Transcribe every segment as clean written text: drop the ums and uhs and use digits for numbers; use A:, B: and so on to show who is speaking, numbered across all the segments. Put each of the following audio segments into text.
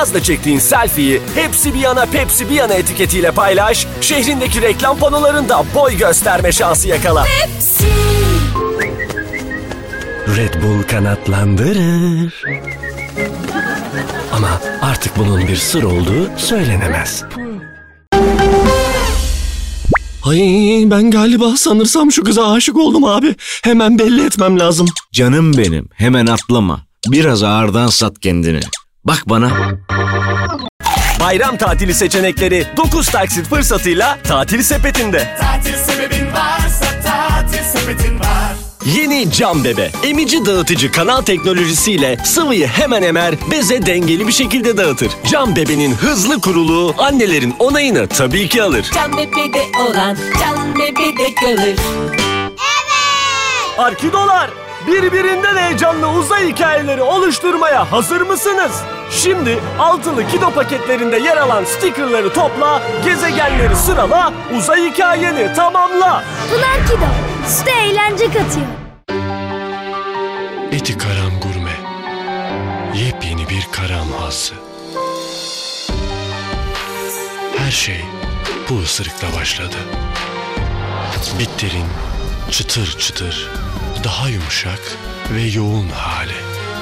A: cihazla çektiğin selfie'yi Hepsi Bir Yana Pepsi Bir Yana etiketiyle paylaş, şehrindeki reklam panolarında boy gösterme şansı yakala.
B: Pepsi.
A: Red Bull kanatlandırır. Ama artık bunun bir sır olduğu söylenemez. Ay ben galiba sanırsam şu kıza aşık oldum abi. Hemen belli etmem lazım.
C: Canım benim, hemen atlama. Biraz ağırdan sat kendini. Bak bana.
A: Bayram tatili seçenekleri 9 taksit fırsatıyla Tatil Sepeti'nde.
D: Tatil sebebin varsa tatil sepetin var.
A: Yeni Cam Bebe, emici dağıtıcı kanal teknolojisiyle sıvıyı hemen emer, beze dengeli bir şekilde dağıtır. Cam Bebe'nin hızlı kuruluğu annelerin onayını tabii ki alır.
B: Can bebede olan can bebede kalır.
A: Arkidolar, birbirinden heyecanlı uzay hikayeleri oluşturmaya hazır mısınız? Şimdi altılı Kido paketlerinde yer alan stickerları topla, gezegenleri sırala, uzay hikayeni tamamla.
E: Pınar Kido, süte eğlence katıyor.
F: Eti Karam Gurme. Yepyeni bir karam hazı. Her şey bu ısırıkla başladı. Bitter'in çıtır çıtır, daha yumuşak ve yoğun hali.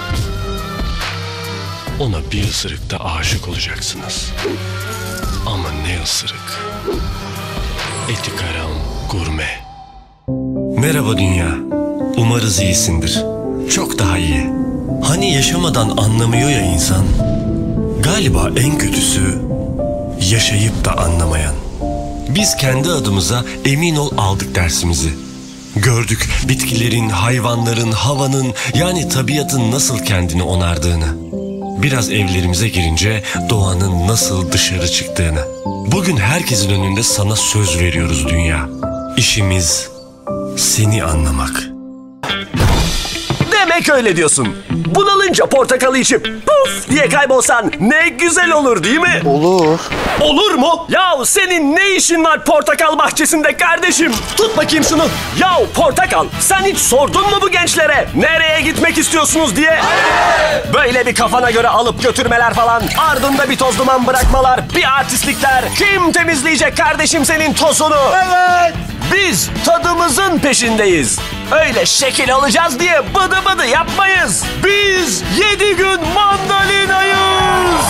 F: Ona bir ısırıkta aşık olacaksınız. Ama ne ısırık? Eti Karam Gurme.
G: Merhaba dünya. Umarız iyisindir. Çok daha iyi. Hani yaşamadan anlamıyor ya insan. Galiba en kötüsü yaşayıp da anlamayan. Biz kendi adımıza emin ol aldık dersimizi. Gördük bitkilerin, hayvanların, havanın yani tabiatın nasıl kendini onardığını. Biraz evlerimize girince doğanın nasıl dışarı çıktığını. Bugün herkesin önünde sana söz veriyoruz dünya. İşimiz seni anlamak.
A: Demek öyle diyorsun. Bunalınca portakalı içip puf diye kaybolsan ne güzel olur değil mi?
H: Olur.
A: Olur mu? Yahu senin ne işin var portakal bahçesinde kardeşim? Tut bakayım şunu. Yahu portakal, sen hiç sordun mu bu gençlere? Nereye gitmek istiyorsunuz diye? Hayır. Böyle bir kafana göre alıp götürmeler falan, ardında bir toz duman bırakmalar, bir artistlikler. Kim temizleyecek kardeşim senin tozunu? Evet. Biz tadımızın peşindeyiz. Öyle şekil alacağız diye bıdı bıdı yapmayız. Biz 7 gün mandalinayız.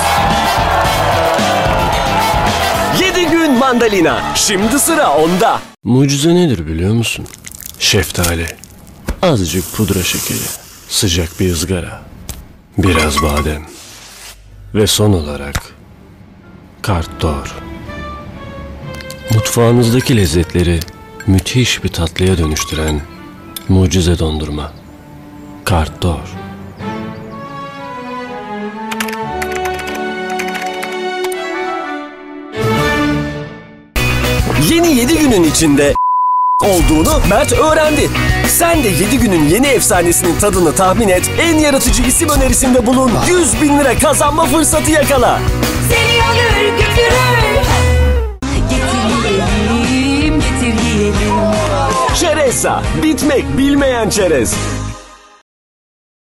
A: 7 gün mandalina. Şimdi sıra onda.
F: Mucize nedir biliyor musun? Şeftali, azıcık pudra şekeri, sıcak bir ızgara, biraz badem ve son olarak kartdor. Mutfağınızdaki lezzetleri müthiş bir tatlıya dönüştüren mucize dondurma. Kartdor.
A: Yeni 7 günün içinde olduğunu Mert öğrendi. Sen de 7 günün yeni efsanesinin tadını tahmin et, en yaratıcı isim önerisinde bulun, 100.000 lira kazanma fırsatı yakala.
B: Seni alır götürür. Getir yiyelim, getir yiyelim.
A: Çerezza, bitmek bilmeyen çerez.